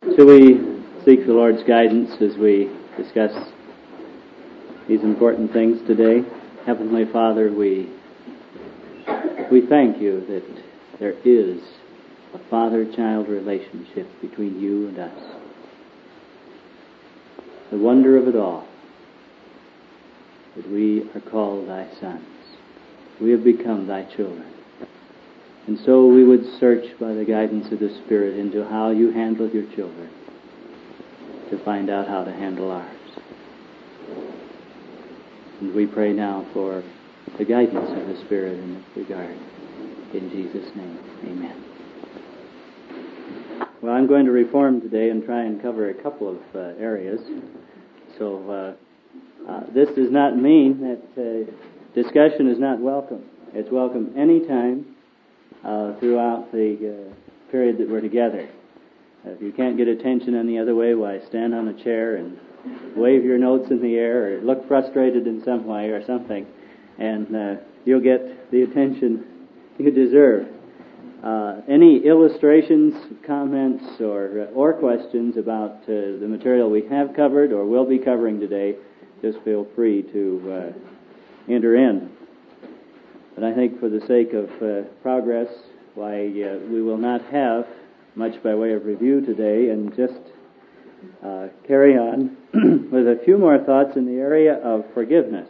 Shall we seek the Lord's guidance as we discuss these important things today? Heavenly Father, we thank you that there is a father-child relationship between you and us. The wonder of it all, that we are called thy sons. We have become thy children. And so we would search by the guidance of the Spirit into how you handle your children to find out how to handle ours. And we pray now for the guidance of the Spirit in this regard. In Jesus' name, amen. Well, I'm going to reform today and try and cover a couple of areas. So this does not mean that discussion is not welcome. It's welcome anytime throughout the period that we're together. If you can't get attention any other way, why stand on a chair and wave your notes in the air or look frustrated in some way or something, and you'll get the attention you deserve. Any illustrations, comments, or questions about the material we have covered or will be covering today, just feel free to enter in. But I think for the sake of progress, we will not have much by way of review today, and just carry on with a few more thoughts in the area of forgiveness.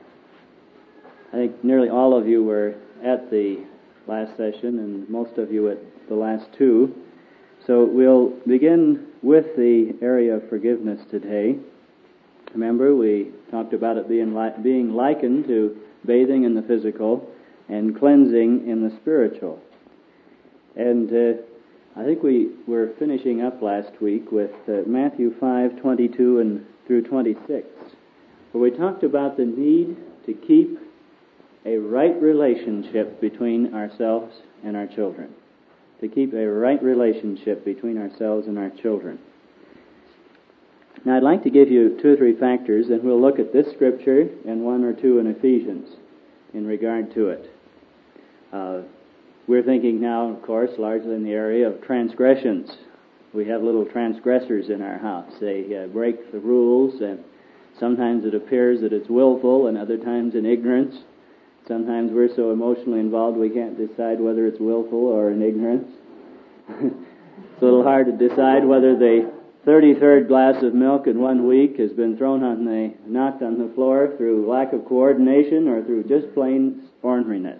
I think nearly all of you were at the last session, and most of you at the last two. So we'll begin with the area of forgiveness today. Remember, we talked about it being likened to bathing in the physical and cleansing in the spiritual. And I think we were finishing up last week with Matthew 5:22 and through 26, where we talked about the need to keep a right relationship between ourselves and our children. To keep a right relationship between ourselves and our children. Now I'd like to give you two or three factors, and we'll look at this scripture and one or two in Ephesians in regard to it. We're thinking now, of course, largely in the area of transgressions. We have little transgressors in our house. They break the rules, and sometimes it appears that it's willful, and other times in ignorance. Sometimes we're so emotionally involved we can't decide whether it's willful or in ignorance. It's a little hard to decide whether the 33rd glass of milk in 1 week has been knocked on the floor through lack of coordination or through just plain orneriness.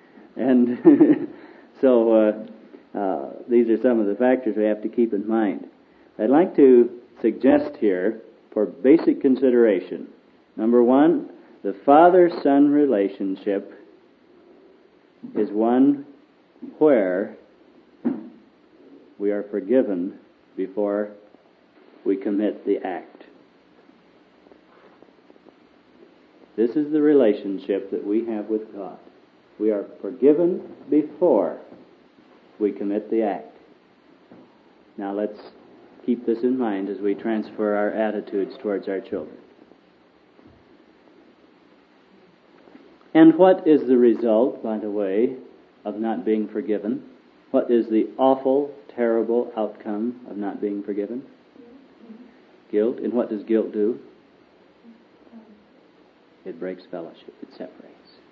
And so these are some of the factors we have to keep in mind. I'd like to suggest here, for basic consideration, number one, the father-son relationship is one where we are forgiven before we commit the act. This is the relationship that we have with God. We are forgiven before we commit the act. Now let's keep this in mind as we transfer our attitudes towards our children. And what is the result, by the way, of not being forgiven? What is the awful, terrible outcome of not being forgiven? Guilt. And what does guilt do? It breaks fellowship. It separates.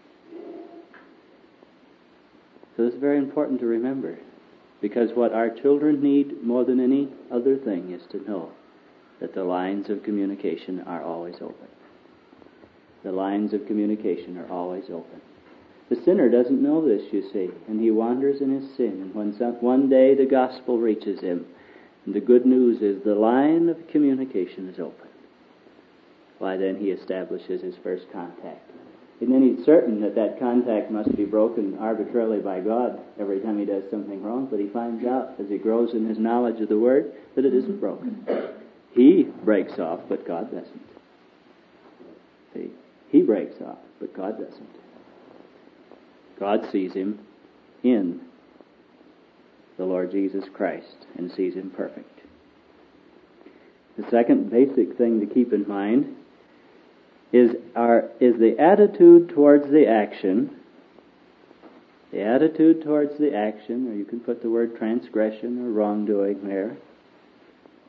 So it's very important to remember, because what our children need more than any other thing is to know that the lines of communication are always open. The lines of communication are always open. The sinner doesn't know this, you see, and he wanders in his sin. And when one day the gospel reaches him, and the good news is the line of communication is open, why then he establishes his first contact. And then he's certain that contact must be broken arbitrarily by God every time he does something wrong, but he finds out as he grows in his knowledge of the Word that it isn't broken. He breaks off, but God doesn't. See? He breaks off, but God doesn't. God sees him in the Lord Jesus Christ and sees him perfect. The second basic thing to keep in mind is the attitude towards the action. The attitude towards the action, or you can put the word transgression or wrongdoing there,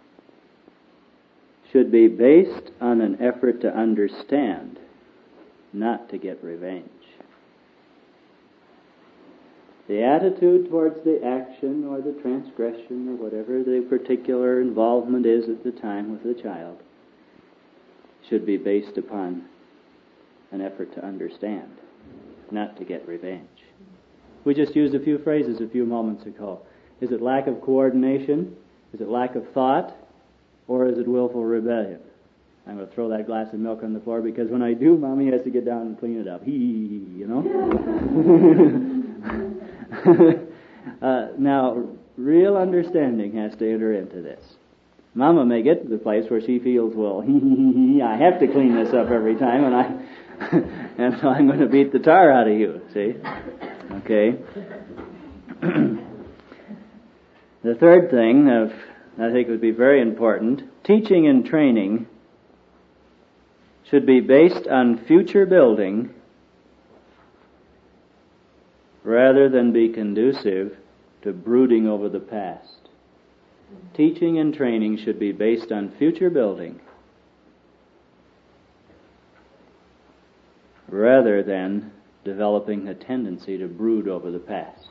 should be based on an effort to understand, not to get revenge. The attitude towards the action or the transgression or whatever the particular involvement is at the time with the child should be based upon an effort to understand, not to get revenge. We just used a few phrases a few moments ago. Is it lack of coordination? Is it lack of thought? Or is it willful rebellion? I'm going to throw that glass of milk on the floor because when I do, Mommy has to get down and clean it up. You know? Now, real understanding has to enter into this. Mama may get to the place where she feels, well, I have to clean this up every time, and so I'm going to beat the tar out of you, see? Okay. The third thing I think would be very important, teaching and training should be based on future building rather than be conducive to brooding over the past. Teaching and training should be based on future building rather than developing a tendency to brood over the past.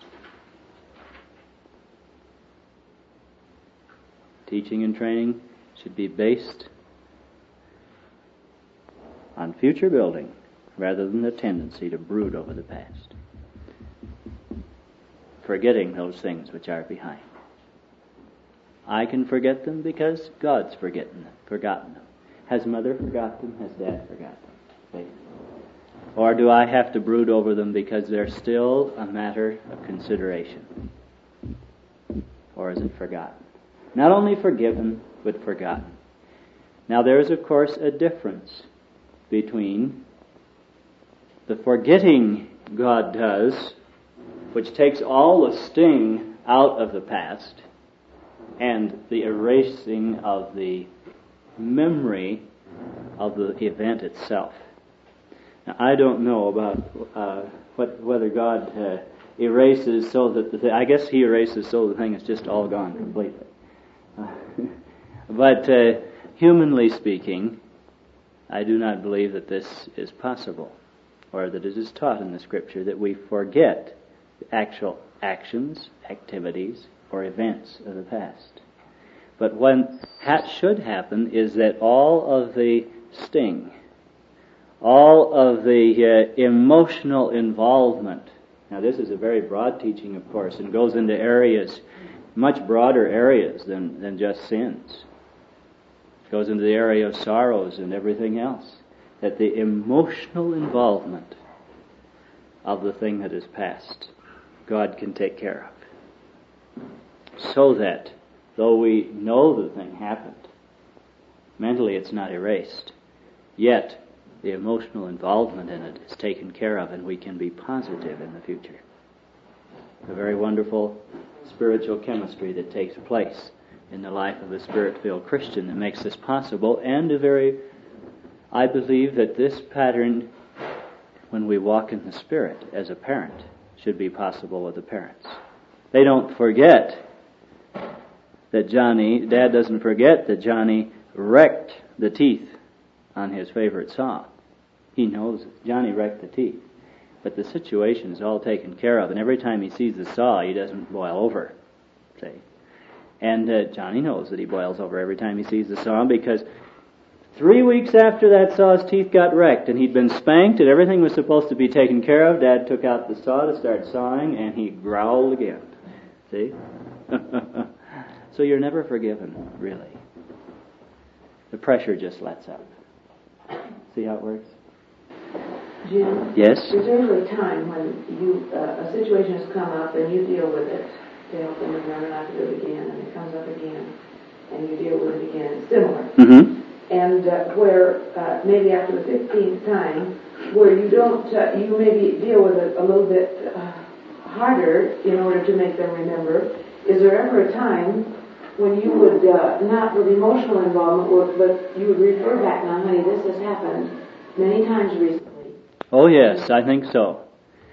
Teaching and training should be based on future building rather than the tendency to brood over the past, forgetting those things which are behind. I can forget them because God's forgotten them. Has Mother forgotten them? Has Dad forgotten them? Or do I have to brood over them because they're still a matter of consideration? Or is it forgotten? Not only forgiven, but forgotten. Now there is, of course, a difference between the forgetting God does, which takes all the sting out of the past, and the erasing of the memory of the event itself. Now, I don't know about whether God erases so that I guess He erases so the thing is just all gone completely. But humanly speaking, I do not believe that this is possible, or that it is taught in the Scripture that we forget the actual actions, activities, or events of the past. But what should happen is that all of the sting, all of the emotional involvement, now this is a very broad teaching, of course, and goes into areas, much broader areas than just sins. It goes into the area of sorrows and everything else. That the emotional involvement of the thing that is past, God can take care of. So that, though we know the thing happened, mentally it's not erased, yet the emotional involvement in it is taken care of and we can be positive in the future. A very wonderful spiritual chemistry that takes place in the life of a Spirit-filled Christian that makes this possible, and I believe that this pattern, when we walk in the Spirit as a parent, should be possible with the parents. They don't forget that Dad doesn't forget that Johnny wrecked the teeth on his favorite saw. He knows Johnny wrecked the teeth. But the situation is all taken care of, and every time he sees the saw, he doesn't boil over. See? And Johnny knows that he boils over every time he sees the saw, because 3 weeks after that saw's teeth got wrecked, and he'd been spanked, and everything was supposed to be taken care of, Dad took out the saw to start sawing, and he growled again. See? So you're never forgiven, really. The pressure just lets up. See how it works? Jim? Yes? Is there ever a time when a situation has come up and you deal with it to help them remember not to do it again, and it comes up again, and you deal with it again, similar? Mm-hmm. And where maybe after the 15th time, where you don't, you maybe deal with it a little bit harder in order to make them remember. Is there ever a time when you would, not with emotional involvement, but you would refer back, now honey, this has happened many times recently? Oh yes, I think so.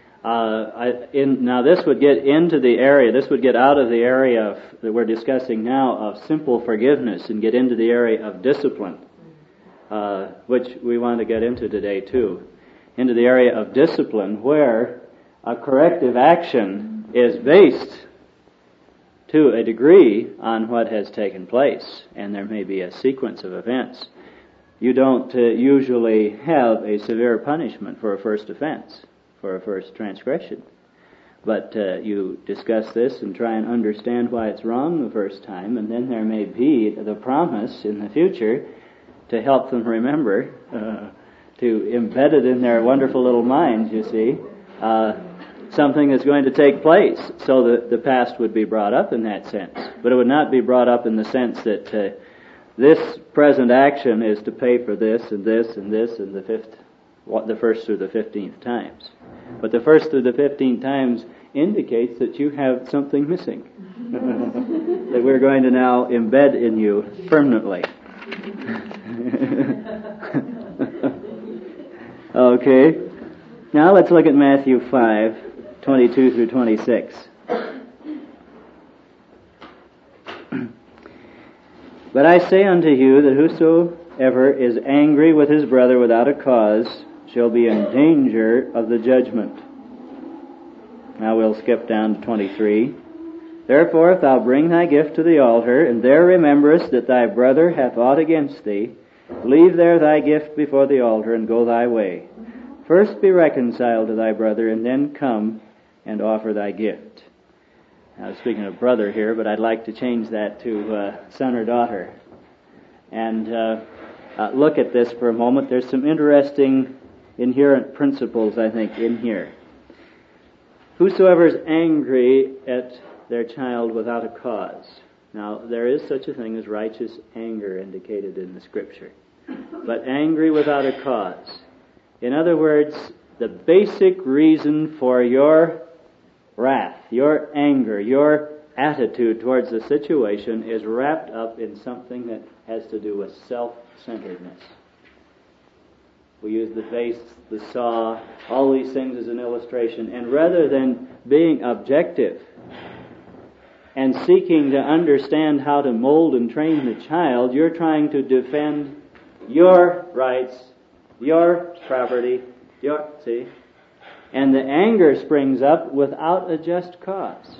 Now this would get into the area, this would get out of the area that we're discussing now of simple forgiveness and get into the area of discipline. which we want to get into today too, into the area of discipline, where a corrective action is based to a degree on what has taken place, and there may be a sequence of events. You don't usually have a severe punishment for a first offense, for a first transgression. But you discuss this and try and understand why it's wrong the first time, and then there may be the promise in the future to help them remember, to embed it in their wonderful little minds, you see, something is going to take place, so that the past would be brought up in that sense. But it would not be brought up in the sense that this present action is to pay for this and this and this and the first through the 15th times. But the first through the 15th times indicates that you have something missing that we're going to now embed in you permanently. Okay. Now let's look at Matthew 5:22 through 26. But I say unto you that whosoever is angry with his brother without a cause shall be in danger of the judgment. Now we'll skip down to 23. Therefore, if thou bring thy gift to the altar, and there rememberest that thy brother hath aught against thee, leave there thy gift before the altar, and go thy way. First be reconciled to thy brother, and then come and offer thy gift. Now, speaking of brother here, but I'd like to change that to son or daughter. And look at this for a moment. There's some interesting inherent principles, I think, in here. Whosoever is angry at their child without a cause. Now, there is such a thing as righteous anger indicated in the Scripture. But angry without a cause. In other words, the basic reason for your wrath, your anger, your attitude towards the situation is wrapped up in something that has to do with self-centeredness. We use the vase, the saw, all these things as an illustration, and rather than being objective and seeking to understand how to mold and train the child, you're trying to defend your rights, your property, see? And the anger springs up without a just cause.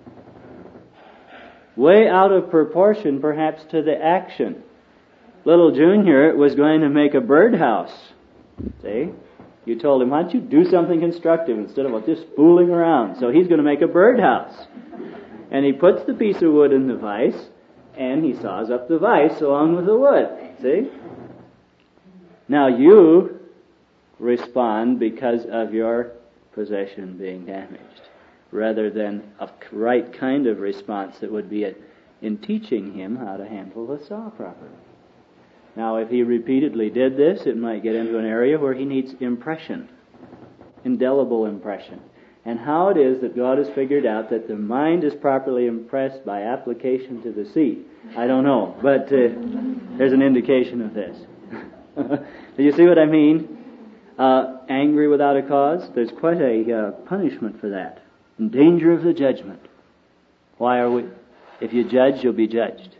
Way out of proportion, perhaps, to the action. Little Junior was going to make a birdhouse. See? You told him, why don't you do something constructive instead of just fooling around? So he's going to make a birdhouse. And he puts the piece of wood in the vise, and he saws up the vise along with the wood. See? Now you respond because of your possession being damaged, rather than a right kind of response that would be in teaching him how to handle the saw properly. Now, if he repeatedly did this, it might get into an area where he needs impression, indelible impression. And how it is that God has figured out that the mind is properly impressed by application to the seat, I don't know, but there's an indication of this. Do you see what I mean? Angry without a cause, there's quite a punishment for that. In danger of the judgment. Why are we? If you judge, you'll be judged.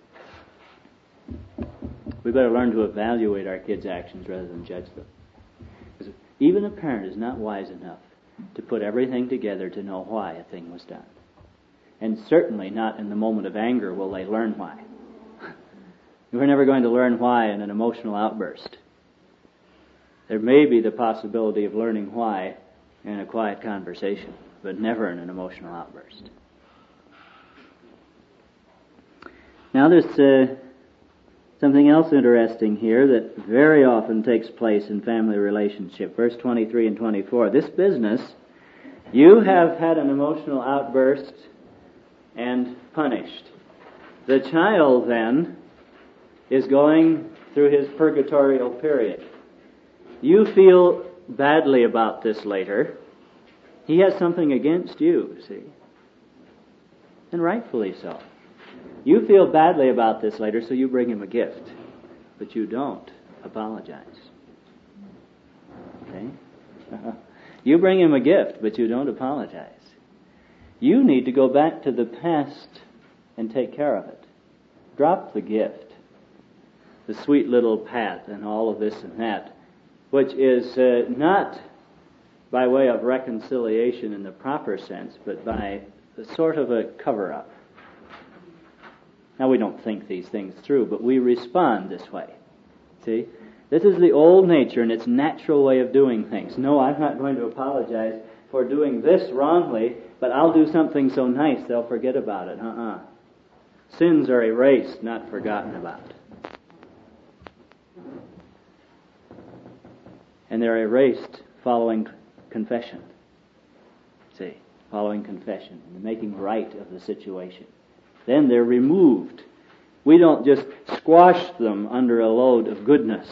We better learn to evaluate our kids' actions rather than judge them. Because even a parent is not wise enough to put everything together to know why a thing was done. And certainly not in the moment of anger will they learn why. We're never going to learn why in an emotional outburst. There may be the possibility of learning why in a quiet conversation, but never in an emotional outburst. Now there's something else interesting here that very often takes place in family relationship. Verse 23 and 24. This business, you have had an emotional outburst and punished. The child then is going through his purgatorial period. You feel badly about this later. He has something against you, see. And rightfully so. You feel badly about this later, so you bring him a gift. But you don't apologize. Okay? You bring him a gift, but you don't apologize. You need to go back to the past and take care of it. Drop the gift. the sweet little pat and all of this and that, which is not by way of reconciliation in the proper sense, but by sort of a cover-up. Now, we don't think these things through, but we respond this way. See? This is the old nature and its natural way of doing things. No, I'm not going to apologize for doing this wrongly, but I'll do something so nice they'll forget about it. Sins are erased, not forgotten about. And they're erased following confession. See, following confession and the making right of the situation. Then they're removed. We don't just squash them under a load of goodness.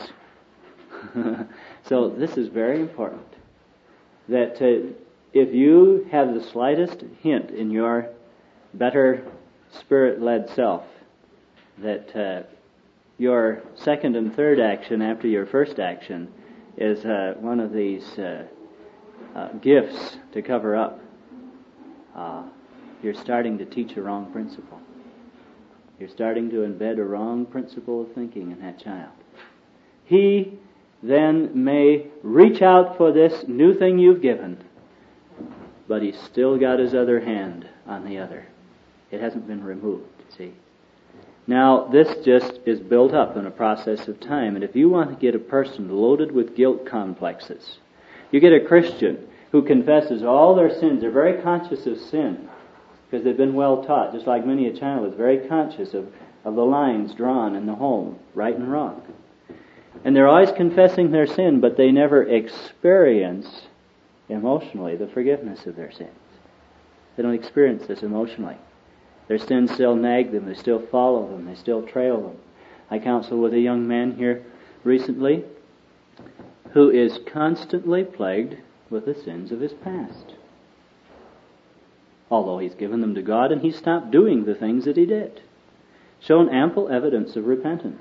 So this is very important. That if you have the slightest hint in your better Spirit-led self that your second and third action after your first action is one of these gifts to cover up, you're starting to teach a wrong principle. You're starting to embed a wrong principle of thinking in that child. He then may reach out for this new thing you've given, but he's still got his other hand on the other. It hasn't been removed, see. Now, this just is built up in a process of time, and if you want to get a person loaded with guilt complexes, you get a Christian who confesses all their sins. They're very conscious of sin because they've been well taught, just like many a child is very conscious of the lines drawn in the home, right and wrong. And they're always confessing their sin, but they never experience emotionally the forgiveness of their sins. They don't experience this emotionally. Their sins still nag them, they still follow them, they still trail them. I counseled with a young man here recently who is constantly plagued with the sins of his past. Although he's given them to God and he stopped doing the things that he did. Shown ample evidence of repentance.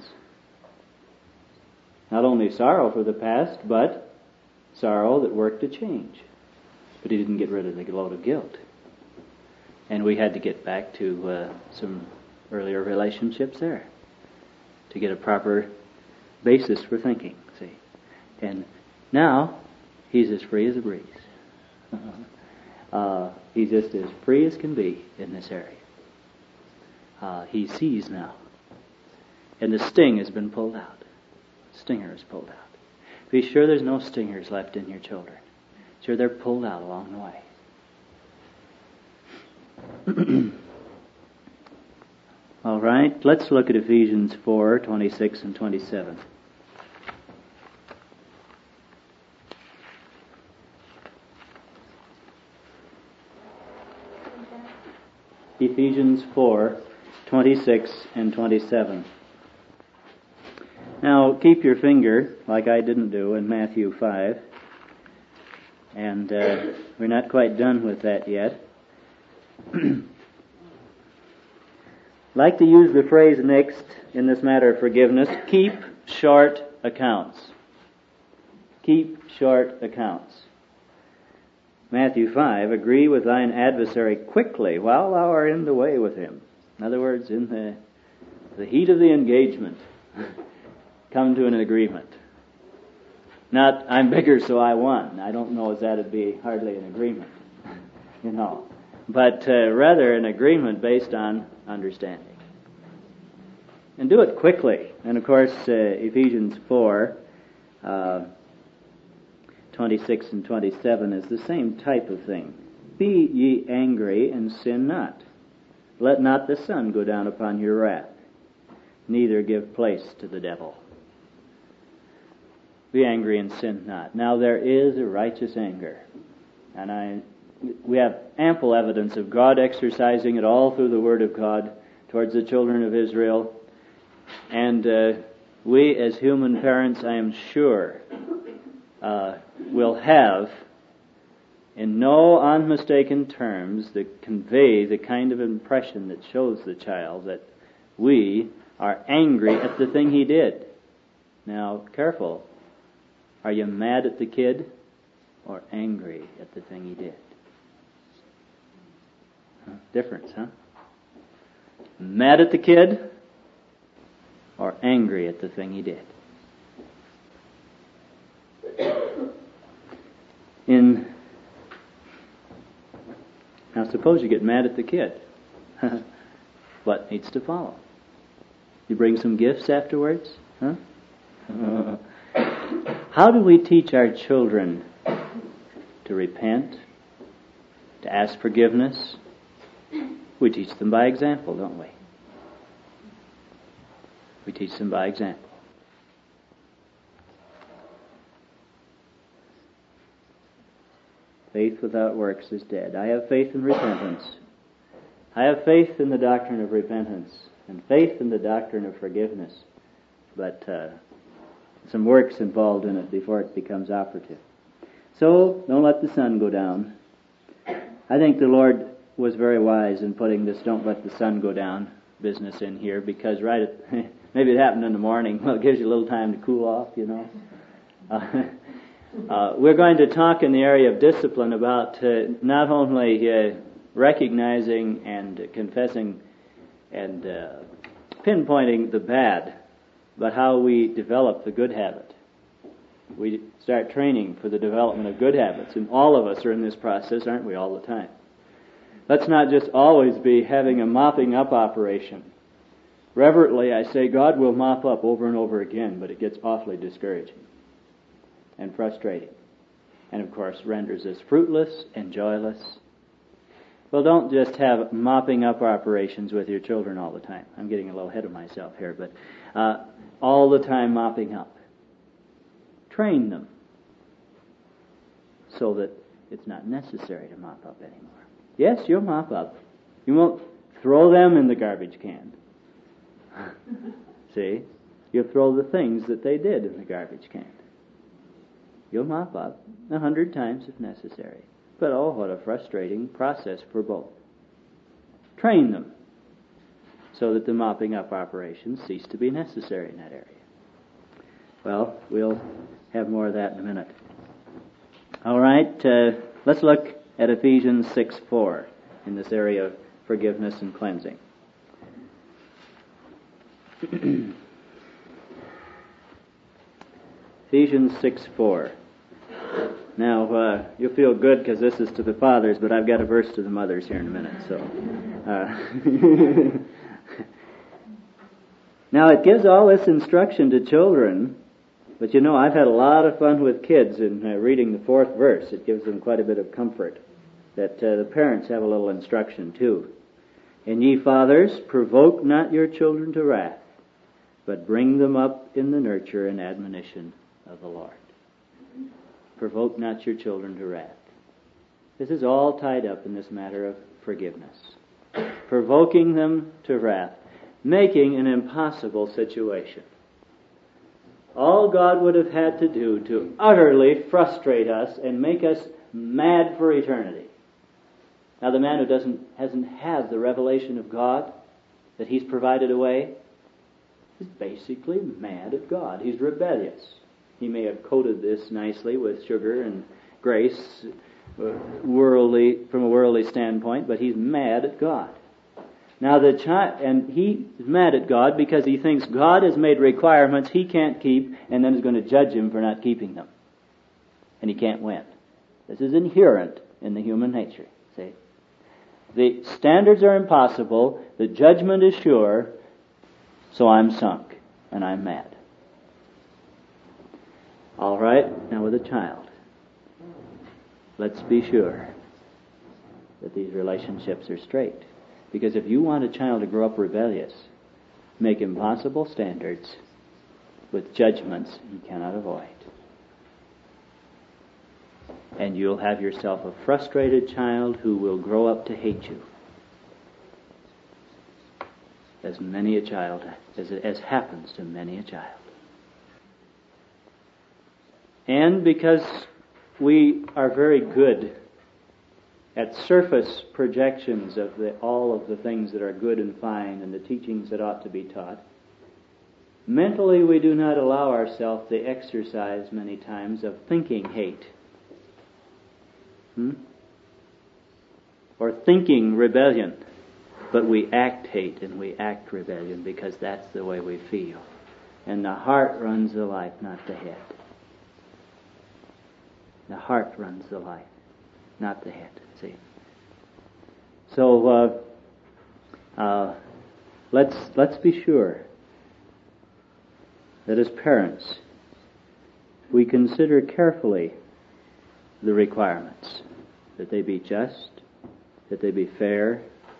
Not only sorrow for the past, but sorrow that worked to change. But he didn't get rid of the load of guilt. And we had to get back to some earlier relationships there to get a proper basis for thinking, see. And now, he's as free as a breeze. He's just as free as can be in this area. He sees now. And the sting has been pulled out. Stinger is pulled out. Be sure there's no stingers left in your children. Sure they're pulled out along the way. All right, let's look at Ephesians 4:26 and 27. Ephesians 4:26 and 27. Now, keep your finger, like I didn't do, in Matthew 5. And we're not quite done with that yet. Like to use the phrase next in this matter of forgiveness, keep short accounts. Keep short accounts. Matthew 5, agree with thine adversary quickly while thou art in the way with him. In other words, in the heat of the engagement, come to an agreement. Not, I'm bigger so I won. I don't know if that would be hardly an agreement, but rather an agreement based on understanding. And do it quickly. And of course, Ephesians 4, 26 and 27 is the same type of thing. Be ye angry and sin not. Let not the sun go down upon your wrath, neither give place to the devil. Be angry and sin not. Now there is a righteous anger. And we have ample evidence of God exercising it all through the Word of God towards the children of Israel. And we as human parents, I am sure, will have, in no unmistaken terms, that convey the kind of impression that shows the child that we are angry at the thing he did. Now, careful. Are you mad at the kid or angry at the thing he did? Difference, huh? Mad at the kid or more angry at the thing he did. Now suppose you get mad at the kid. What needs to follow? You bring some gifts afterwards? Huh? How do we teach our children to repent, to ask forgiveness? We teach them by example, don't we? We teach them by example. Faith without works is dead. I have faith in repentance. I have faith in the doctrine of repentance and faith in the doctrine of forgiveness. But some works involved in it before it becomes operative. So, don't let the sun go down. I think the Lord was very wise in putting this "don't let the sun go down" business in here, because maybe it happened in the morning. Well, it gives you a little time to cool off, you know. We're going to talk in the area of discipline about not only recognizing and confessing and pinpointing the bad, but how we develop the good habit. We start training for the development of good habits, and all of us are in this process, aren't we, all the time? Let's not just always be having a mopping up operation. Reverently, I say God will mop up over and over again, but it gets awfully discouraging and frustrating, and of course renders us fruitless and joyless. Well, don't just have mopping up operations with your children all the time. I'm getting a little ahead of myself here, but all the time mopping up. Train them so that it's not necessary to mop up anymore. Yes, you'll mop up. You won't throw them in the garbage can. See? You'll throw the things that they did in the garbage can. You'll mop up 100 times if necessary. But oh, what a frustrating process for both. Train them so that the mopping up operations cease to be necessary in that area. Well, we'll have more of that in a minute. All right, let's look at Ephesians 6:4 in this area of forgiveness and cleansing. Ephesians 6:4. Now, you'll feel good because this is to the fathers, but I've got a verse to the mothers here in a minute. So, now it gives all this instruction to children, but you know, I've had a lot of fun with kids in reading the 4th verse. It gives them quite a bit of comfort that the parents have a little instruction too. And ye fathers, provoke not your children to wrath, but bring them up in the nurture and admonition of the Lord. Provoke not your children to wrath. This is all tied up in this matter of forgiveness. Provoking them to wrath, making an impossible situation. All God would have had to do to utterly frustrate us and make us mad for eternity. Now the man who hasn't had the revelation of God that he's provided away is basically mad at God. He's rebellious. He may have coated this nicely with sugar and grace, from a worldly standpoint, but he's mad at God. Now and he's mad at God because he thinks God has made requirements he can't keep, and then is going to judge him for not keeping them. And he can't win. This is inherent in the human nature. See? The standards are impossible, the judgment is sure, so I'm sunk, and I'm mad. All right, now with a child, let's be sure that these relationships are straight. Because if you want a child to grow up rebellious, make impossible standards with judgments he cannot avoid. And you'll have yourself a frustrated child who will grow up to hate you. As happens to many a child. And because we are very good at surface projections of all of the things that are good and fine and the teachings that ought to be taught, mentally we do not allow ourselves the exercise many times of thinking hate. Or thinking rebellion. But we act hate and we act rebellion because that's the way we feel. And the heart runs the life, not the head. The heart runs the life, not the head. See? So let's be sure that as parents we consider carefully the requirements, that they be just, that they be fair.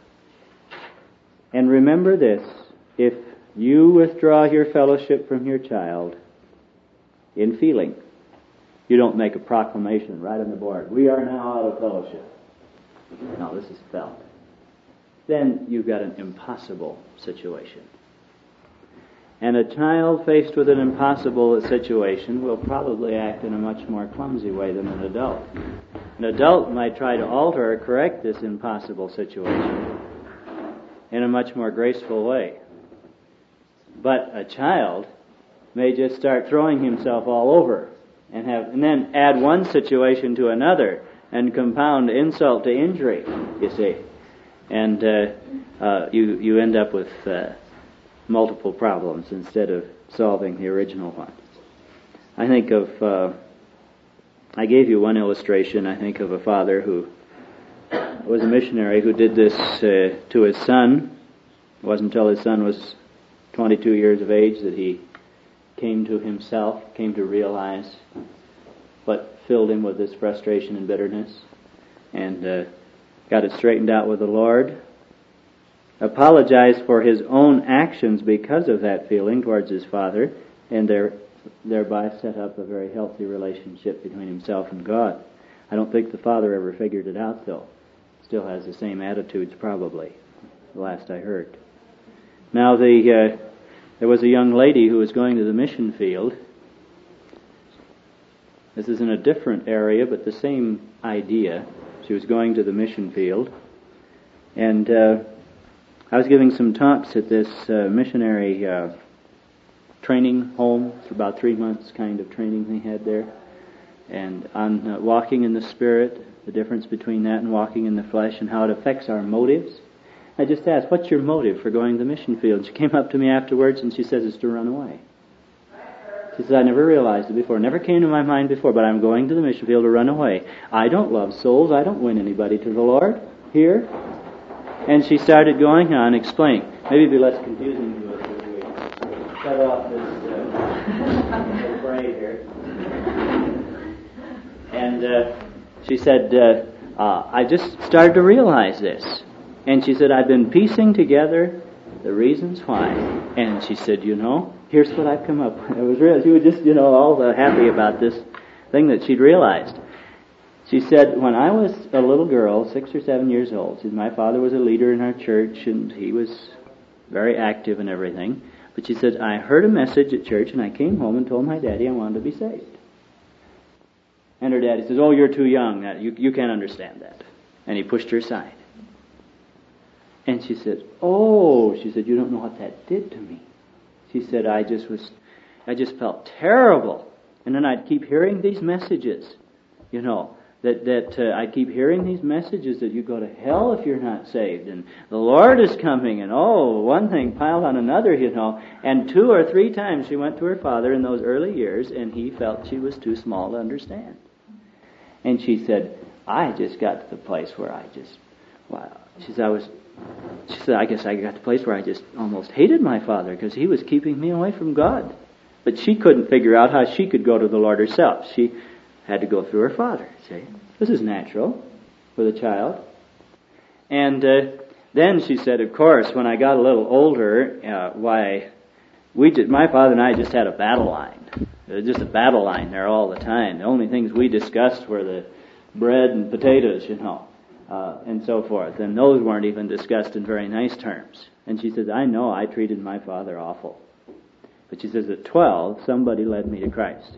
And remember this, if you withdraw your fellowship from your child in feeling, you don't make a proclamation right on the board, we are now out of fellowship. No, this is felt. Then you've got an impossible situation. And a child faced with an impossible situation will probably act in a much more clumsy way than an adult. An adult might try to alter or correct this impossible situation in a much more graceful way. But a child may just start throwing himself all over and then add one situation to another and compound insult to injury, you see. And you end up with multiple problems instead of solving the original one. I think of, I gave you one illustration, I think of a father who was a missionary who did this to his son. It wasn't until his son was 22 years of age that he came to himself, came to realize what filled him with this frustration and bitterness, and got it straightened out with the Lord, apologized for his own actions because of that feeling towards his father, and thereby set up a very healthy relationship between himself and God. I don't think the father ever figured it out, though. Still has the same attitudes, probably, the last I heard. Now, there was a young lady who was going to the mission field. This is in a different area, but the same idea. She was going to the mission field. And I was giving some talks at this missionary training home for about 3 months, kind of training they had there. And on walking in the Spirit, the difference between that and walking in the flesh and how it affects our motives. I just asked, what's your motive for going to the mission field? She came up to me afterwards and she says, it's to run away. She says, I never realized it before, never came to my mind before, but I'm going to the mission field to run away. I don't love souls, I don't win anybody to the Lord here. And she started going on, explaining. Maybe it'd be less confusing to us if we cut off this braid here. And she said, I just started to realize this. And she said, I've been piecing together the reasons why. And she said, here's what I've come up with. It was real. She was just, all happy about this thing that she'd realized. She said, when I was a little girl, 6 or 7 years old, she said, my father was a leader in our church and he was very active and everything. But she said, I heard a message at church and I came home and told my daddy I wanted to be saved. And her daddy says, oh, you're too young. You can't understand that. And he pushed her aside. And she said, you don't know what that did to me. She said, I just felt terrible. And then I'd keep hearing these messages, that I keep hearing these messages that you go to hell if you're not saved, and the Lord is coming, and one thing piled on another, And 2 or 3 times she went to her father in those early years, and he felt she was too small to understand. And she said, I just got to the place where she said, I guess I got to the place where I just almost hated my father because he was keeping me away from God. But she couldn't figure out how she could go to the Lord herself. She had to go through her father. See? This is natural with a child. And then she said, of course, when I got a little older, my father and I just had a battle line. There was just a battle line there all the time. The only things we discussed were the bread and potatoes, and so forth. And those weren't even discussed in very nice terms. And she says, I know I treated my father awful. But she says, at 12, somebody led me to Christ.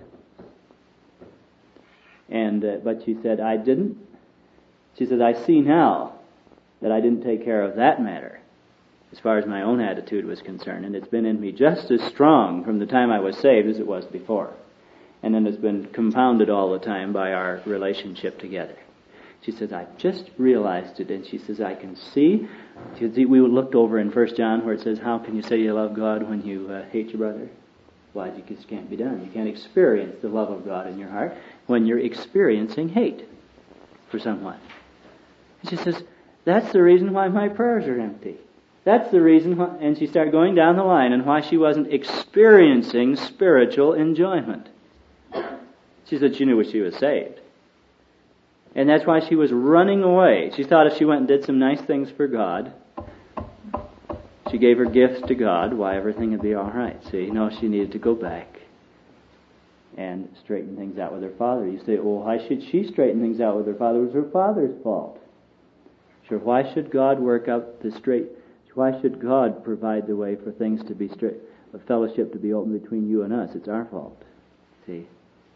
And but she said, I didn't. She said, I see now that I didn't take care of that matter as far as my own attitude was concerned. And it's been in me just as strong from the time I was saved as it was before. And then it's been compounded all the time by our relationship together. She says, I just realized it. And she says, I can see. We looked over in 1 John where it says, how can you say you love God when you hate your brother? why it just can't be done. You can't experience the love of God in your heart when you're experiencing hate for someone. And she says, that's the reason why my prayers are empty. That's the reason why, and she started going down the line and why she wasn't experiencing spiritual enjoyment. She said she knew she was saved. And that's why she was running away. She thought if she went and did some nice things for God, she gave her gifts to God, why everything would be all right. See, no, she needed to go back and straighten things out with her father. You say, well, why should she straighten things out with her father? It was her father's fault. Sure, why should God work out the straight? Why should God provide the way for things to be straight, a fellowship to be open between you and us? It's our fault. See,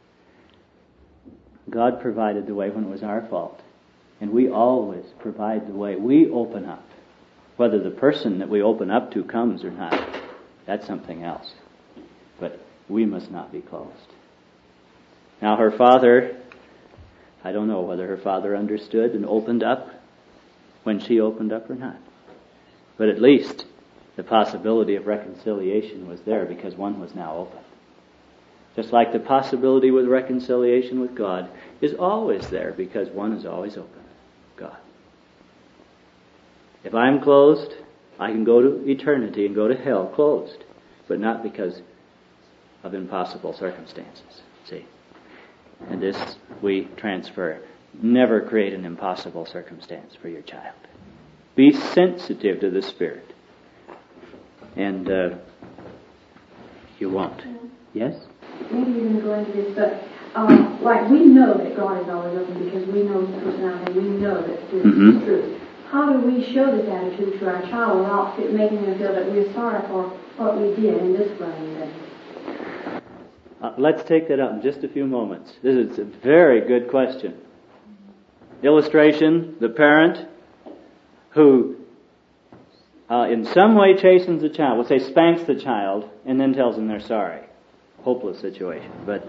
God provided the way when it was our fault, and we always provide the way. We open up. Whether the person that we open up to comes or not, that's something else. But we must not be closed. Now her father, I don't know whether her father understood and opened up when she opened up or not. But at least the possibility of reconciliation was there because one was now open. Just like the possibility with reconciliation with God is always there because one is always open. God. If I'm closed, I can go to eternity and go to hell closed, but not because of impossible circumstances. See? And this we transfer. Never create an impossible circumstance for your child. Be sensitive to the Spirit. And you won't. Yes? Maybe you're going to go into this, but like we know that God is always open because we know His personality. We know that this is true. How do we show this attitude to our child without making them feel that we're sorry for what we did in disciplining them? Let's take that up in just a few moments. This is a very good question. Illustration, the parent who in some way chastens the child, we'll say spanks the child, and then tells them they're sorry. Hopeless situation. But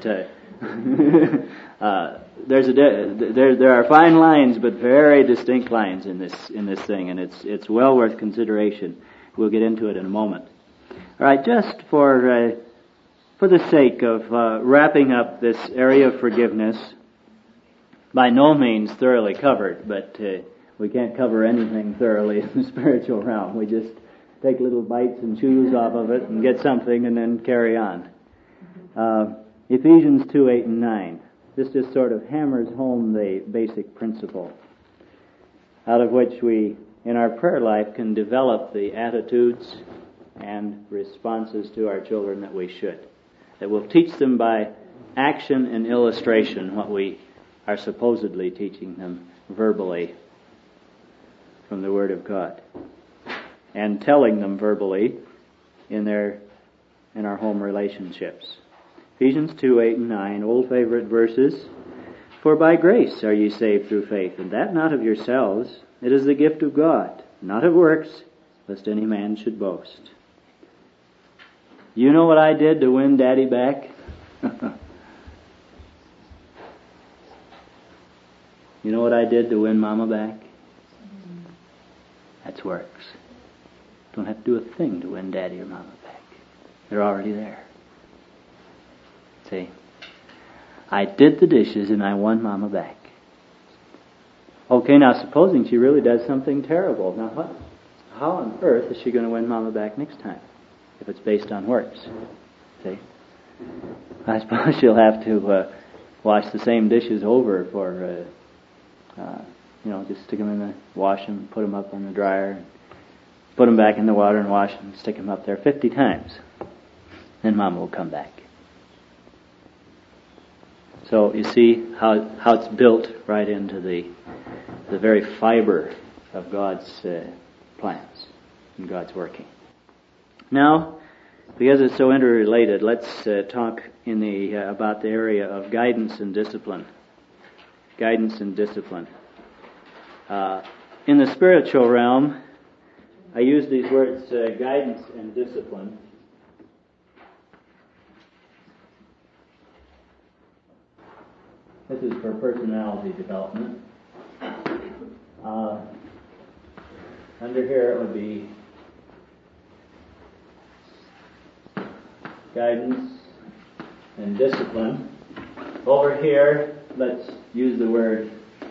there are fine lines, but very distinct lines in this thing, and it's well worth consideration. We'll get into it in a moment. All right, just for the sake of wrapping up this area of forgiveness, by no means thoroughly covered, but we can't cover anything thoroughly in the spiritual realm. We just take little bites and chews off of it and get something and then carry on. Ephesians 2, 8 and 9. This just sort of hammers home the basic principle out of which we, in our prayer life, can develop the attitudes and responses to our children that we should. That will teach them by action and illustration what we are supposedly teaching them verbally from the Word of God, and telling them verbally in our home relationships. Ephesians 2, 8 and 9, old favorite verses. For by grace are ye saved through faith, and that not of yourselves. It is the gift of God, not of works, lest any man should boast. You know what I did to win Daddy back? You know what I did to win Mama back? That's works. Don't have to do a thing to win Daddy or Mama back. They're already there. See? I did the dishes and I won Mama back. Okay, now supposing she really does something terrible. Now how on earth is she going to win Mama back next time? If it's based on works. See? I suppose she'll have to wash the same dishes over for, just stick them in the wash them, put them up on the dryer, put them back in the water and wash them, stick them up there 50 times. Then Mama will come back. So you see how it's built right into the very fiber of God's plans and God's working. Now, because it's so interrelated, let's talk about the area of guidance and discipline. Guidance and discipline. In the spiritual realm, I use these words guidance and discipline. This is for personality development. Under here it would be guidance and discipline. Over here, let's use the word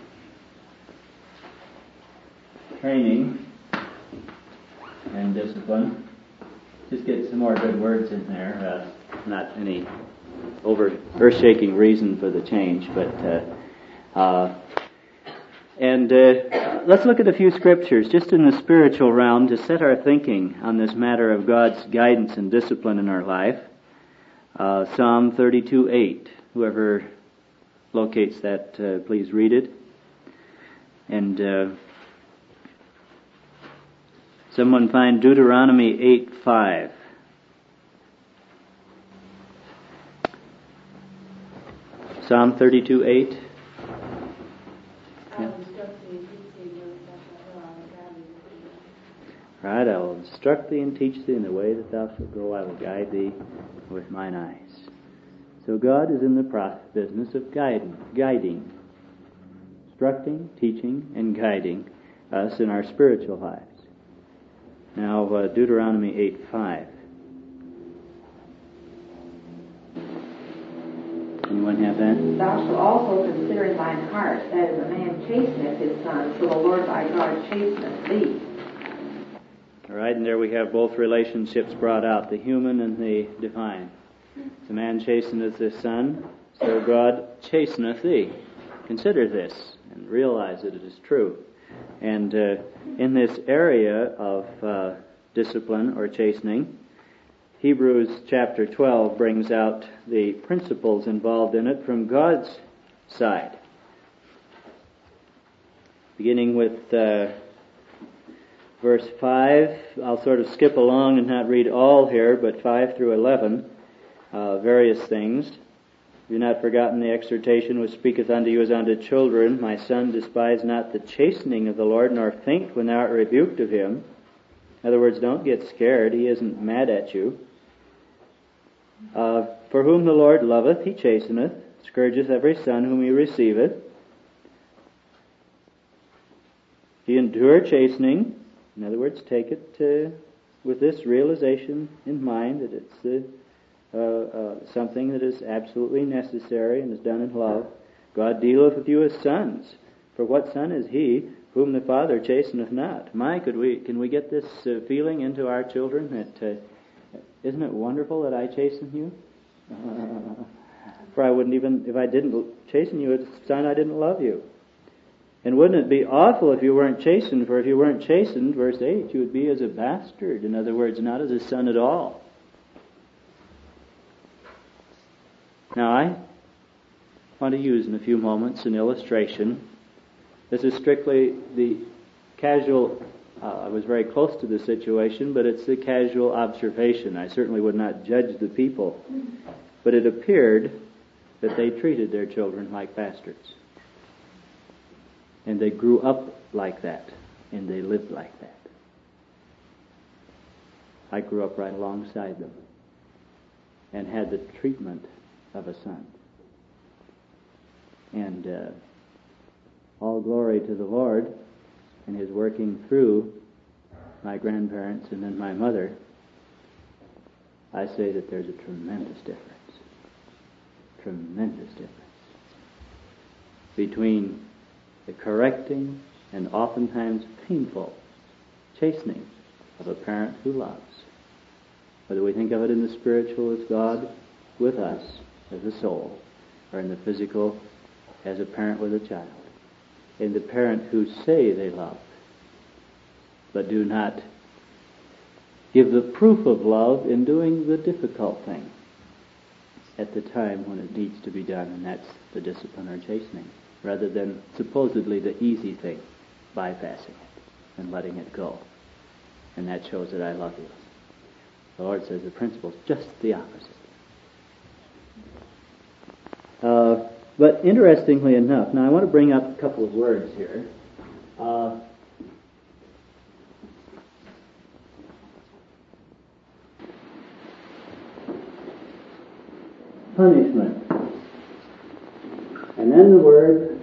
training and discipline. Just get some more good words in there. Not any earth-shaking reason for the change, but let's look at a few scriptures just in the spiritual realm to set our thinking on this matter of God's guidance and discipline in our life. Psalm 32:8. Whoever locates that, please read it. And someone find Deuteronomy 8:5. Psalm 32:8. Yeah. Right, I will instruct thee and teach thee in the way that thou shalt go. I will guide thee with mine eyes. So God is in the business of guiding, instructing, teaching, and guiding us in our spiritual lives. Now, Deuteronomy 8:5. Anyone have that? Thou shalt also consider in thine heart that as a man chasteneth his son, so the Lord thy God chasteneth thee. All right, and there we have both relationships brought out, the human and the divine. As a man chasteneth his son, so God chasteneth thee. Consider this and realize that it is true. And in this area of discipline or chastening, Hebrews chapter 12 brings out the principles involved in it from God's side. Beginning with verse 5, I'll sort of skip along and not read all here, but 5 through 11, various things. Have you not forgotten the exhortation which speaketh unto you as unto children? My son, despise not the chastening of the Lord, nor faint when thou art rebuked of him. In other words, don't get scared. He isn't mad at you. For whom the Lord loveth, he chasteneth, scourgeth every son whom he receiveth. If you endure chastening, in other words, take it with this realization in mind that it's something that is absolutely necessary and is done in love. God dealeth with you as sons. For what son is he whom the Father chasteneth not? Can we get this feeling into our children that isn't it wonderful that I chasten you? For I wouldn't even, if I didn't chasten you, son, I didn't love you. And wouldn't it be awful if you weren't chastened? For if you weren't chastened, verse 8, you would be as a bastard. In other words, not as a son at all. Now, I want to use in a few moments an illustration. This is strictly the casual, I was very close to the situation, but it's the casual observation. I certainly would not judge the people. But it appeared that they treated their children like bastards. And they grew up like that, and they lived like that. I grew up right alongside them and had the treatment of a son. And all glory to the Lord and His working through my grandparents and then my mother. I say that there's a tremendous difference between the correcting and oftentimes painful chastening of a parent who loves. Whether we think of it in the spiritual as God with us as a soul, or in the physical as a parent with a child. In the parent who say they love, but do not give the proof of love in doing the difficult thing at the time when it needs to be done, and that's the discipline or chastening, rather than supposedly the easy thing, bypassing it and letting it go. And that shows that I love you. The Lord says the principle is just the opposite. But interestingly enough, now I want to bring up a couple of words here. Punishment. And then the word,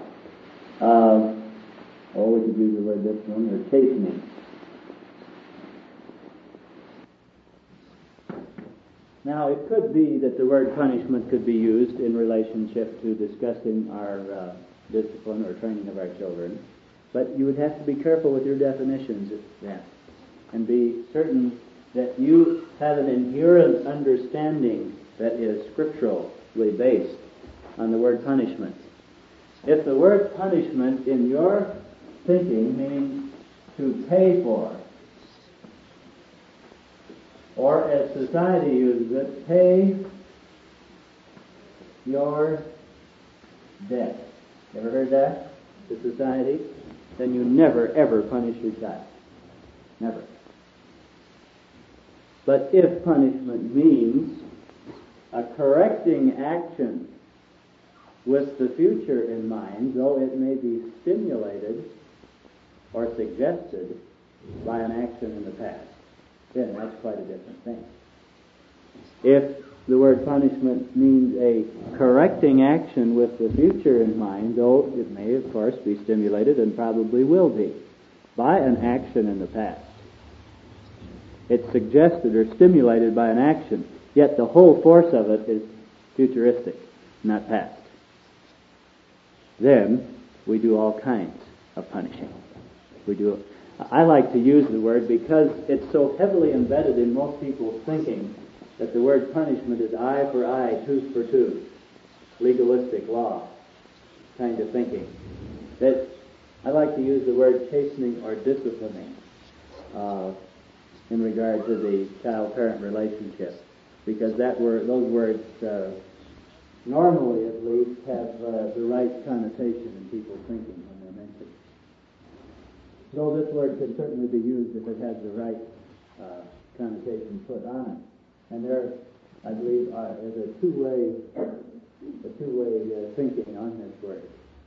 we could use the word this one, or chastening. Now, it could be that the word punishment could be used in relationship to discussing our discipline or training of our children, but you would have to be careful with your definitions of that, and be certain that you have an inherent understanding that is scripturally based on the word punishment. If the word punishment in your thinking means to pay for, or as society uses it, pay your debt. Ever heard that? To society? Then you never ever punish your child. Never. But if punishment means a correcting action with the future in mind, though it may be stimulated or suggested by an action in the past, then that's quite a different thing. If the word punishment means a correcting action with the future in mind, though it may, of course, be stimulated and probably will be by an action in the past. It's suggested or stimulated by an action, yet the whole force of it is futuristic, not past. Then we do all kinds of punishing. I like to use the word because it's so heavily embedded in most people's thinking that the word punishment is eye for eye, tooth for tooth, legalistic law kind of thinking. That I like to use the word chastening or disciplining in regard to the child-parent relationship, because those words normally at least have the right connotation in people's thinking when they're mentioned. Though this word can certainly be used if it has the right connotation put on it. And there, I believe, is a two-way thinking on this word.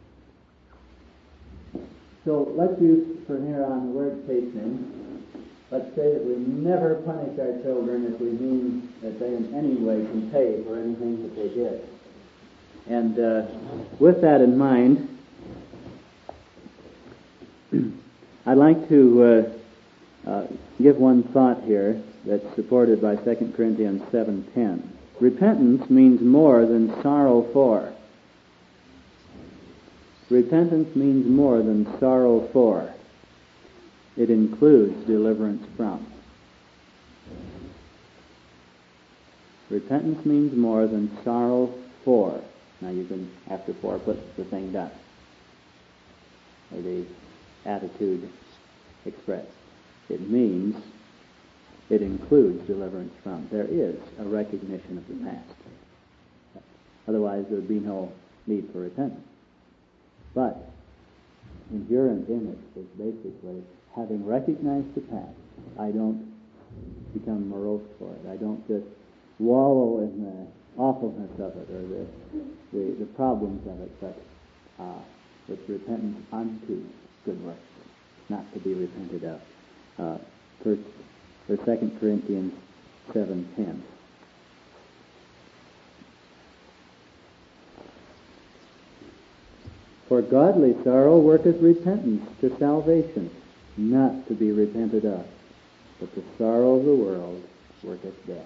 So let's use from here on the word chastening. Let's say that we never punish our children if we mean that they in any way can pay for anything that they did. And with that in mind, I'd like to give one thought here that's supported by 2 Corinthians 7:10. Repentance means more than sorrow for. Repentance means more than sorrow for. It includes deliverance from. Repentance means more than sorrow for. Now you can, after for, put the thing done, or the attitude expressed. It means it includes deliverance from. There is a recognition of the past. Otherwise there would be no need for repentance. But inherent in it is basically having recognized the past. I don't become morose for it. I don't just wallow in the awfulness of it or the problems of it, but with repentance unto good works, not to be repented of. For 2 Corinthians 7:10. For godly sorrow worketh repentance to salvation, not to be repented of, but the sorrow of the world worketh death.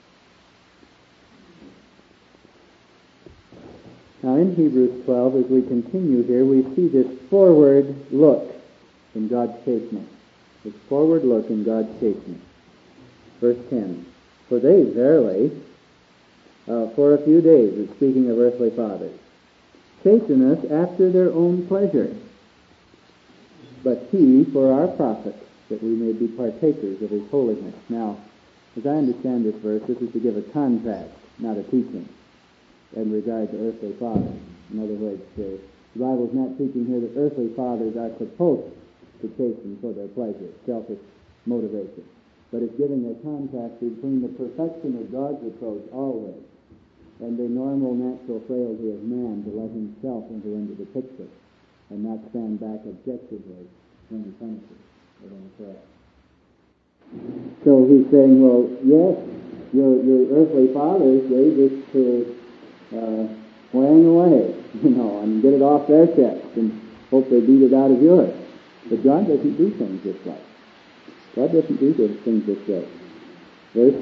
Now in Hebrews 12, as we continue here, we see this forward look in God's chastening. This forward look in God's chastening. Verse 10, For they verily, for a few days, it's speaking of earthly fathers, chasten us after their own pleasure, but he for our profit, that we may be partakers of his holiness. Now, as I understand this verse, this is to give a contrast, not a teaching, in regard to earthly fathers. In other words, the Bible's not teaching here that earthly fathers are supposed to chasten for their pleasure, selfish motivation. But it's giving a contrast between the perfection of God's approach always and the normal natural frailty of man to let himself enter into the picture and not stand back objectively when he punishes or when he corrects. So he's saying, well, yes, your earthly fathers, they just wang away, and get it off their chest and hope they beat it out of yours. But God doesn't do things this way. God doesn't do things this way. Verse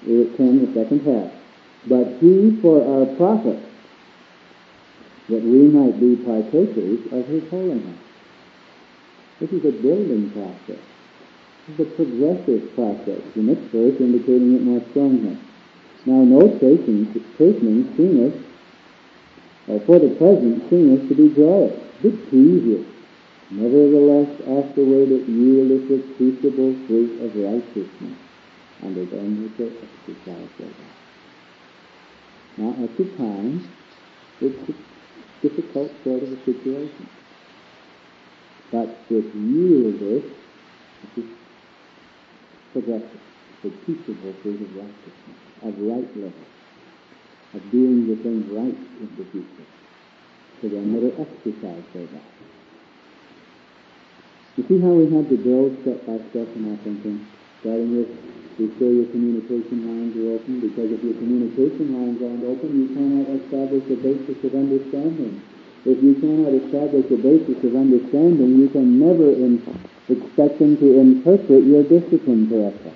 10, the second half. But he for our profit, that we might be partakers of his holiness. This is a building process. This is a progressive process. The next verse indicating it more strongly. Now no chastening seemeth, or for the present seemeth to be joyous, but tedious. Nevertheless, afterward it yieldeth the peaceable fruit of righteousness unto them which are exercised thereby. Now, at the time, it's a difficult sort of a situation. But it yieldeth, it is progressive, the peaceable fruit of righteousness, of right living, of doing the things right in the future, to them that are exercised thereby. You see how we have to build step by step in our thinking? Starting with, be sure your communication lines are open, because if your communication lines aren't open, you cannot establish a basis of understanding. If you cannot establish a basis of understanding, you can never expect them to interpret your discipline correctly.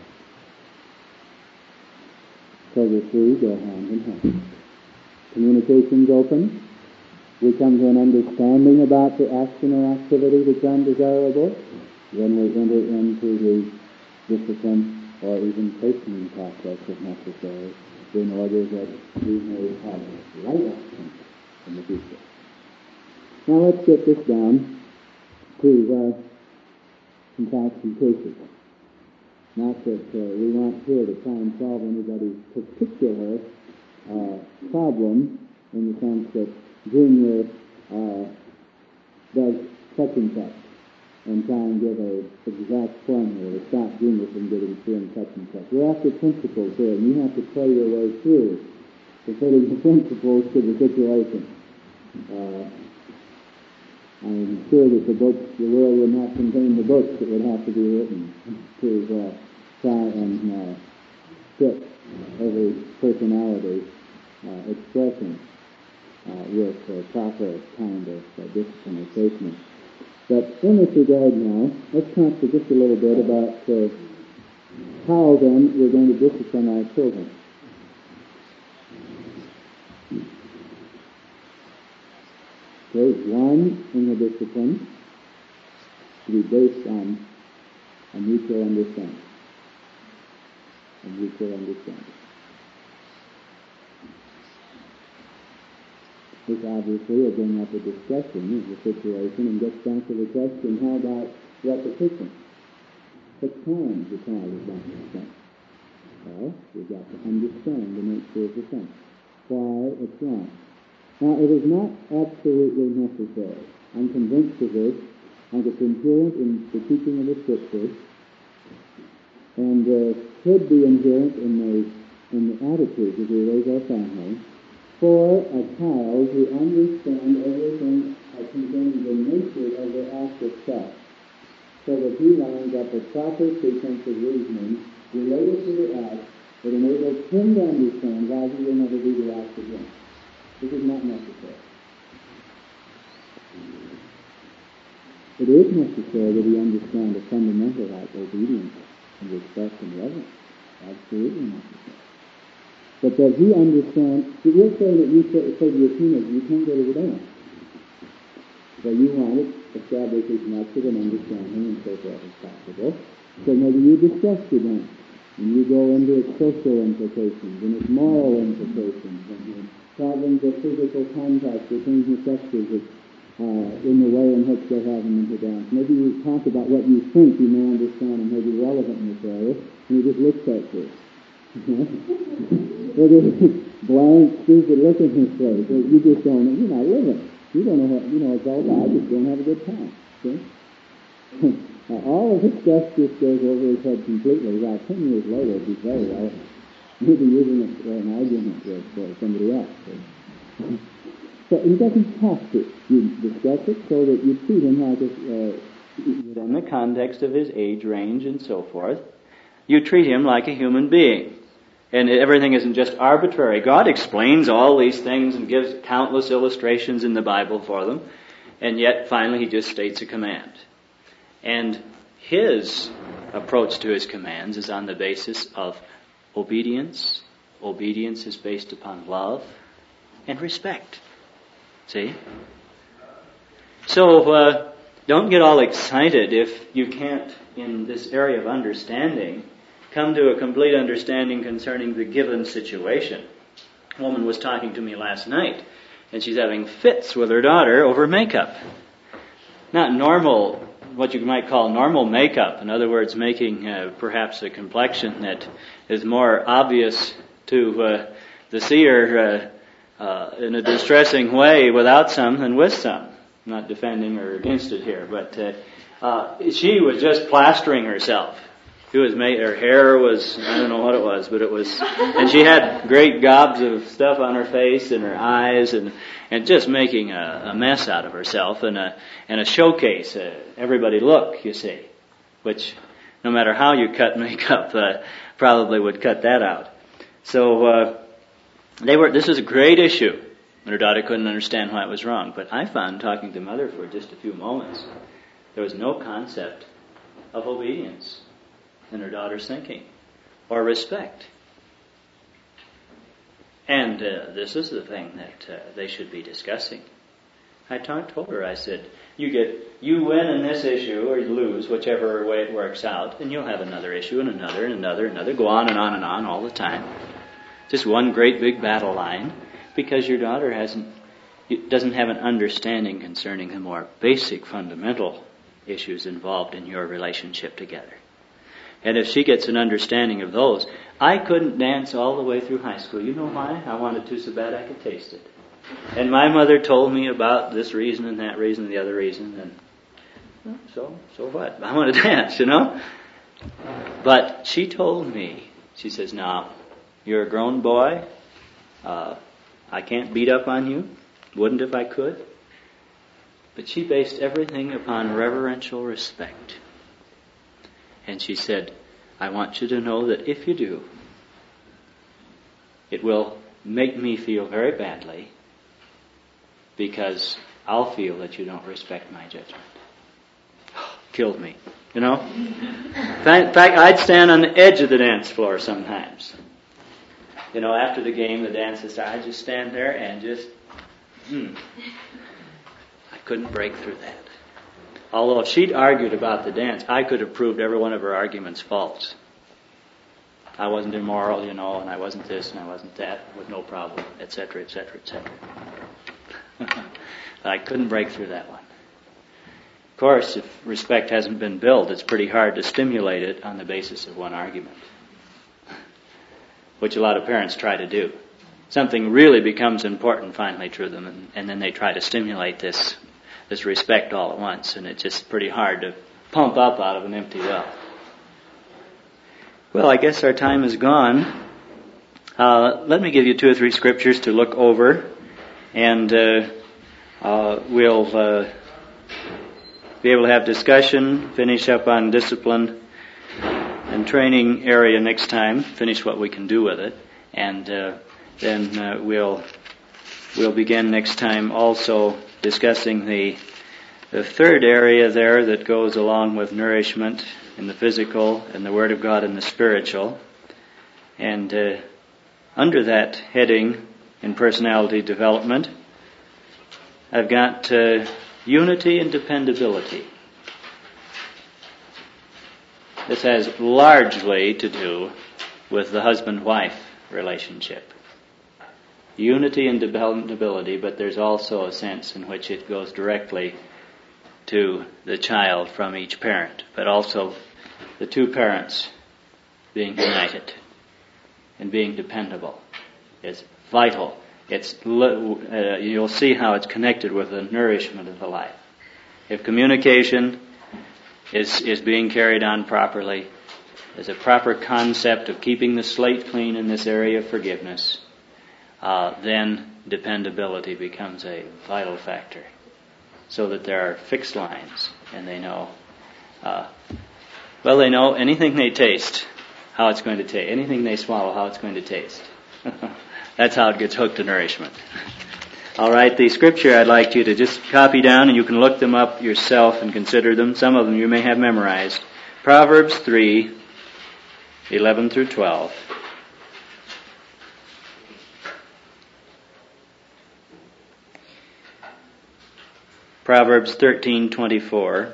So the three go hand in hand. Communication's open. We come to an understanding about the action or activity that's undesirable. Then we enter into the discipline or even chastening process if necessary, in order that we may have right action in the future. Now let's get this down to some facts and cases. Not that we want here to try and solve anybody's particular problem, in the sense that Junior does such and such, and try and give an exact formula to stop Junior from getting doing such and such. We're after principles here, and you have to play your way through to fitting the principles to the situation. I'm sure that the world would not contain the books that would have to be written to try and fit every personality expression with a proper kind of discipline or chastening. But in this regard now, let's talk for just a little bit about how then we're going to discipline our children. Okay, one in the discipline to be based on a mutual understanding. A mutual understanding. This obviously will bring up a discussion of the situation and gets back to the question, how about repetition? What time the child is not understand? Well, we've got to understand the nature of the thing. Why it's wrong. Now, it is not absolutely necessary. I'm convinced of this. I think it's inherent in the teaching of the Scriptures, and could be inherent in the attitude that we raise our family, for a child to understand everything concerning the nature of the act itself, so that he lines up a proper sequence of reasoning related to the act that enables him to understand why he will never do the act again. This is not necessary. It is necessary that he understand a fundamental like obedience and respect and reverence. Absolutely necessary. But that he understands, we'll say that you say to your teenager, you can't go to the dance. So you want to establish as much of an understanding and so forth as possible. So maybe you discuss the dance, and you go into its social implications, and its moral implications, and the problems of physical contact between the sexes in the way in which they have them into dance. Maybe you talk about what you think you may understand and may be relevant in this area, and he just looks at you. With a blank, stupid look in his face. You just don't, you're not living. You don't know what, it's all about. You just don't have a good time. See? Now, all of this stuff just goes over his head completely. About 10 years later, he's very relevant. Maybe using it for an argument with somebody else. So he doesn't have to. You discuss it so that you treat him like within the context of his age range and so forth. You treat him like a human being. And everything isn't just arbitrary. God explains all these things and gives countless illustrations in the Bible for them. And yet, finally, he just states a command. And his approach to his commands is on the basis of obedience. Obedience is based upon love and respect. See? So don't get all excited if you can't, in this area of understanding, come to a complete understanding concerning the given situation. A woman was talking to me last night, and she's having fits with her daughter over makeup. Not normal, what you might call normal makeup. In other words, making perhaps a complexion that is more obvious to the seer in a distressing way without some than with some. I'm not defending her against it here, but she was just plastering herself. Her hair was, I don't know what it was, but it was, and she had great gobs of stuff on her face and her eyes, and just making a mess out of herself, and a showcase. Everybody look, you see, which no matter how you cut makeup, probably would cut that out. So this was a great issue. And her daughter couldn't understand why it was wrong. But I found, talking to mother for just a few moments, there was no concept of obedience in her daughter's thinking, or respect. And this is the thing that they should be discussing. I told her, I said, you win in this issue, or you lose, whichever way it works out, and you'll have another issue, and another, and another, and another, go on and on and on all the time. Just one great big battle line, because your daughter doesn't have an understanding concerning the more basic, fundamental issues involved in your relationship together. And if she gets an understanding of those, I couldn't dance all the way through high school. You know why? I wanted to so bad I could taste it. And my mother told me about this reason and that reason and the other reason, and so what? I want to dance, you know? But she told me, she says, now, you're a grown boy. I can't beat up on you. Wouldn't if I could. But she based everything upon reverential respect. And she said, I want you to know that if you do, it will make me feel very badly, because I'll feel that you don't respect my judgment. Killed me, you know? In fact, I'd stand on the edge of the dance floor sometimes. You know, after the game, the dance is started, I'd just stand there and just, I couldn't break through that. Although if she'd argued about the dance, I could have proved every one of her arguments false. I wasn't immoral, you know, and I wasn't this and I wasn't that, with no problem, etc., etc., etc. But I couldn't break through that one. Of course, if respect hasn't been built, it's pretty hard to stimulate it on the basis of one argument, which a lot of parents try to do. Something really becomes important finally to them, and then they try to stimulate this respect all at once, and it's just pretty hard to pump up out of an empty well. Well, I guess our time is gone. Let me give you 2 or 3 scriptures to look over, and we'll be able to have discussion, finish up on discipline and training area next time, finish what we can do with it, and then we'll begin next time also discussing the third area there that goes along with nourishment in the physical and the Word of God in the spiritual. And under that heading in personality development, I've got unity and dependability. This has largely to do with the husband-wife relationship. Unity and dependability, but there's also a sense in which it goes directly to the child from each parent, but also the 2 parents being united and being dependable is vital. You'll see how it's connected with the nourishment of the life. If communication is being carried on properly, there's a proper concept of keeping the slate clean in this area of forgiveness, then dependability becomes a vital factor, so that there are fixed lines, and they know, they know anything they taste, how it's going to taste. Anything they swallow, how it's going to taste. That's how it gets hooked to nourishment. All right, the scripture I'd like you to just copy down, and you can look them up yourself and consider them. Some of them you may have memorized. Proverbs 3, 11 through 12. Proverbs 13:24.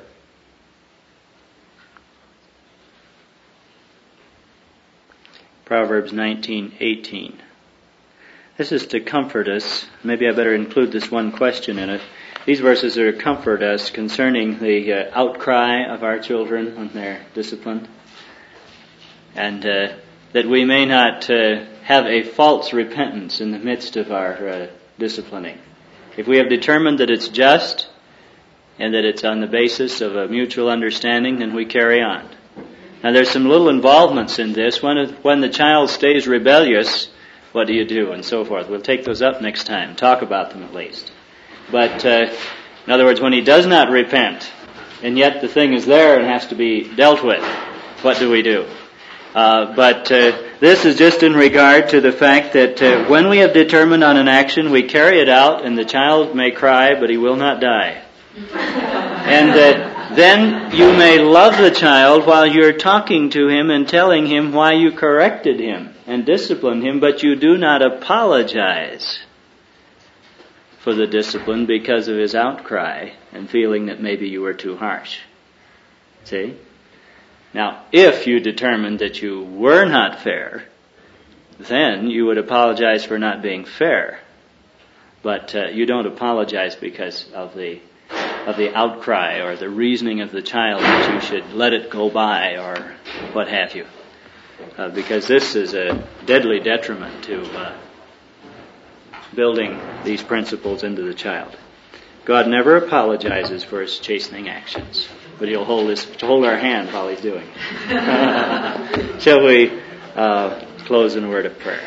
Proverbs 19:18. This is to comfort us. Maybe I better include this one question in it. These verses are to comfort us concerning the outcry of our children when they're disciplined. And that we may not have a false repentance in the midst of our disciplining. If we have determined that it's just and that it's on the basis of a mutual understanding, then we carry on. Now there's some little involvements in this. When the child stays rebellious, what do you do? And so forth. We'll take those up next time. Talk about them at least. But in other words, when he does not repent, and yet the thing is there and has to be dealt with, what do we do? But this is just in regard to the fact that when we have determined on an action, we carry it out, and the child may cry, but he will not die. And that then you may love the child while you're talking to him and telling him why you corrected him and disciplined him, but you do not apologize for the discipline because of his outcry and feeling that maybe you were too harsh. See? Now, if you determined that you were not fair, then you would apologize for not being fair. But you don't apologize because of the outcry or the reasoning of the child that you should let it go by or what have you. Because this is a deadly detriment to building these principles into the child. God never apologizes for his chastening actions, but he'll hold our hand while he's doing it. Shall we close in a word of prayer?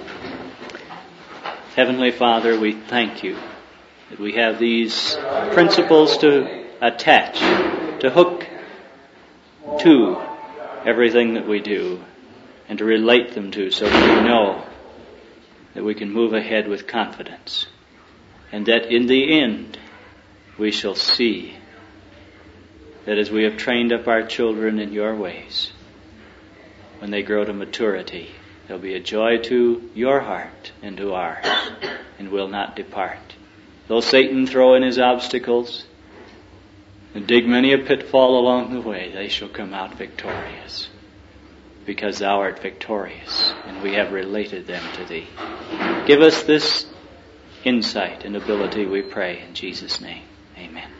Heavenly Father, we thank you that we have these principles to attach, to hook to everything that we do, and to relate them to, so that we know that we can move ahead with confidence, and that in the end we shall see that as we have trained up our children in your ways, when they grow to maturity, they'll be a joy to your heart and to ours, and will not depart. Though Satan throw in his obstacles and dig many a pitfall along the way, they shall come out victorious, because thou art victorious, and we have related them to thee. Give us this insight and ability, we pray, in Jesus' name. Amen.